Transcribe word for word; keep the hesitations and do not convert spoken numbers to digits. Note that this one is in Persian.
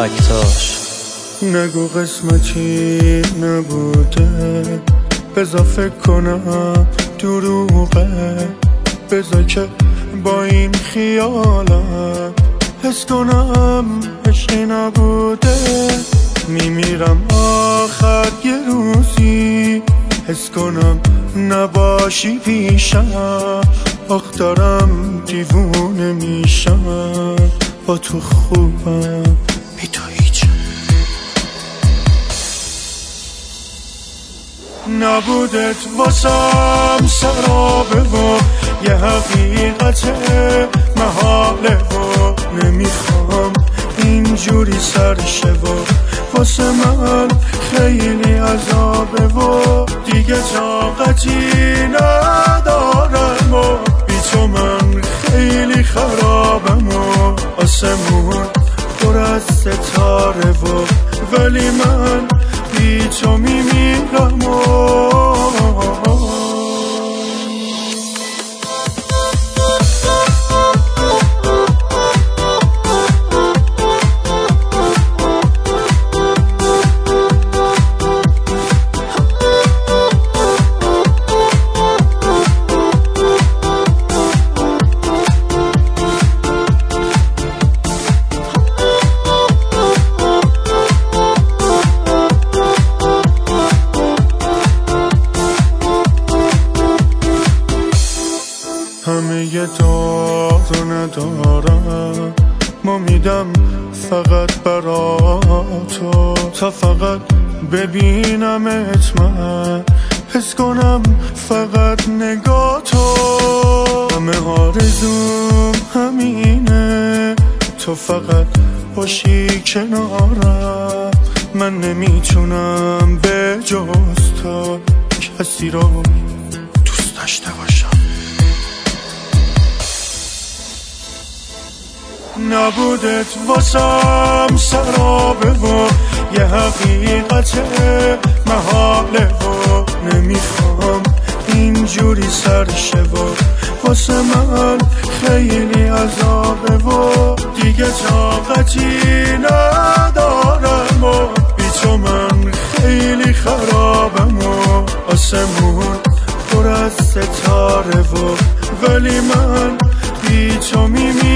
فکتاش. نگو قسمتی نبوده، بذار فکر کنم دروغه، بذار که با این خیالم حس کنم عشقی نبوده. میمیرم آخر یه روزی حس کنم نباشی پیشم، آخ دارم دیوونه میشم، با تو خوبم بی تو هیچم. نبودت واسم سرابه و یه حقیقت محاله و نمیخوام اینجوری سرشه و واسه من خیلی عذابه و دیگه طاقتی ندارم و بی تو من خیلی خرابم و آسمون پر از ستاره و ولی من بی تو میمیرم و همه یه دار ندارم، ما میدم فقط برا تو، تا فقط ببینمت من حس کنم فقط نگاه تو. همه آرزوم همینه، تو فقط باشی کنارم، من نمیتونم به جز تو کسی رو دوست داشته باشم. نبودت واسم سرابه و یه حقیقت محاله و نمیخوام اینجوری سرشه و واسه من خیلی عذابه و دیگه طاقتی ندارم و بی تو من خیلی خرابم و آسمون پر از ستاره و ولی من بی تو میمیرم.